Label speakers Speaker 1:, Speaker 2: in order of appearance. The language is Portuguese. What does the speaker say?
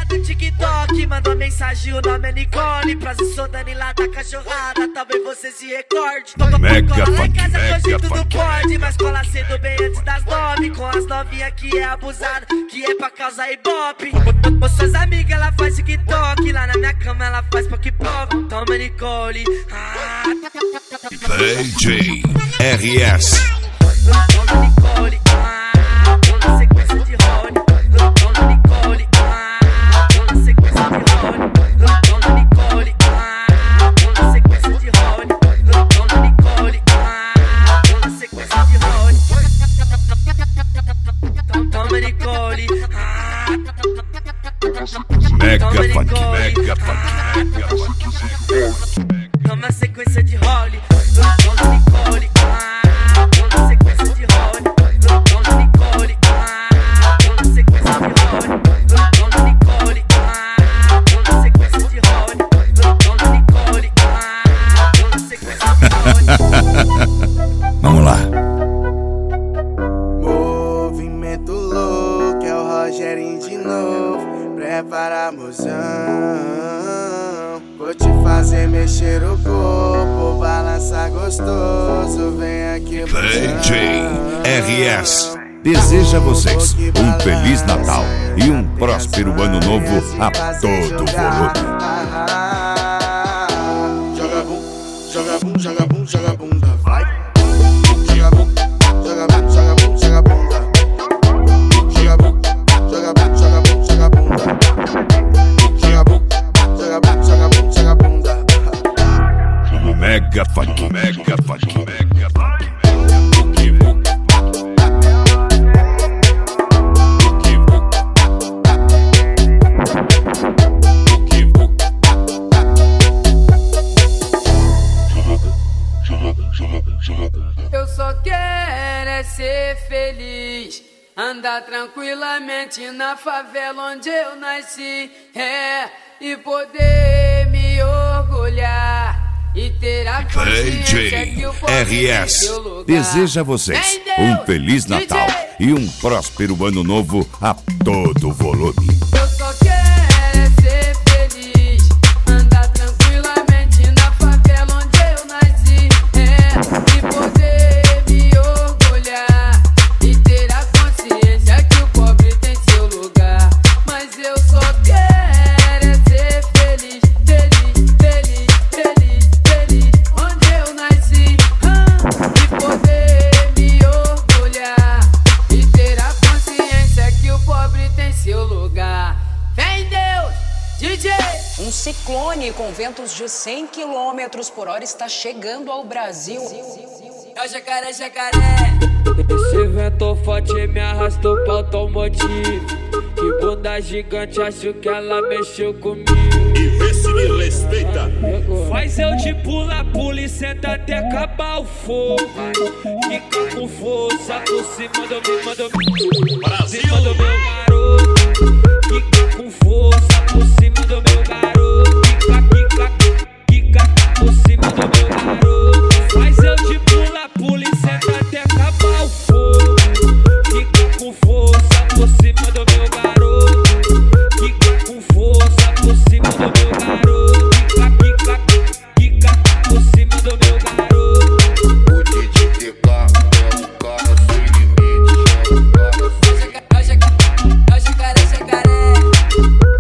Speaker 1: do TikTok mandou mensagem, o nome é Nicole. Prazer, sou Dani lá da cachorrada, talvez você se recorde.
Speaker 2: Mega
Speaker 1: cola lá em casa,
Speaker 2: funk,
Speaker 1: hoje
Speaker 2: mega
Speaker 1: tudo
Speaker 2: funk.
Speaker 1: pode, mas cola cedo bem antes das 9. Com as novinhas que é abusada, que é pra causar ibope. Com suas amigas ela faz TikTok, lá na minha cama ela faz poc-poc. Toma Nicole,
Speaker 2: DJ RS.
Speaker 1: toma Nicole, na sequência de Rony. Toma Nicole, na sequência de Rony. Toma Nicole, na sequência de Rony. Toma Nicole, na sequência de Rony. Toma Nicole,
Speaker 2: Mega funk, mega funk, mega funk.
Speaker 1: toma sequência de Rony. Toma Nicole, na sequência de Rony. Toma Nicole, na sequência de Rony. Toma Nicole, na sequência de Rony. Toma Nicole, na sequência de Rony.
Speaker 2: Vamos lá.
Speaker 3: Movimento louco, é o Rogerinho de novo. Prepara, mozão. Vou te fazer mexer o corpo, balançar gostoso. Vem aqui,
Speaker 2: DJ RS deseja a vocês um Feliz Natal e um próspero Ano Novo a todo volume.
Speaker 3: Joga bum, joga bum, joga bum, joga bunda, vai. Joga bum, joga bum, joga bum, joga bunda. Joga bum, joga bum, joga bum, joga bunda. Joga bum, joga bum, joga bum, joga bunda.
Speaker 2: Mega funk, mega funk, mega funk.
Speaker 4: Eu só quero é ser feliz, andar tranquilamente na favela onde eu nasci, e poder me orgulhar e ter a consciência que o pobre tem
Speaker 2: RS
Speaker 4: seu lugar.
Speaker 2: deseja a vocês um Feliz Natal e um próspero Ano Novo a todo volume.
Speaker 4: Eu só quero é ser feliz, andar tranquilamente na favela onde eu nasci, e poder me orgulhar e ter a consciência que o pobre tem seu lugar. Mas eu só quero é ser feliz, feliz, feliz, feliz, feliz onde eu nasci, e poder me orgulhar e ter a consciência que o pobre tem seu lugar. Vem Deus, DJ!
Speaker 5: Um ciclone com ventos de 100 km por hora está chegando ao Brasil.
Speaker 4: É o jacaré, jacaré.
Speaker 6: Esse vento forte me arrastou pro automotivo. Que bunda gigante, acho que ela mexeu comigo.
Speaker 7: E vê se me respeita.
Speaker 6: Faz eu de pula, pula e senta até acabar o fogo. Fica com força por cima do meu,
Speaker 7: Brasil.
Speaker 6: cima do meu garoto. Fica com força por cima do meu garoto. Fica por cima do meu garoto. Faz eu de pula, pula e senta até acabar o fogo. Fica com força por cima do meu garoto. Fica com força por cima do meu garoto. Fica por cima do meu garoto.
Speaker 3: O DJTK é um cara sem limite.
Speaker 4: É o jacaré, jacaré.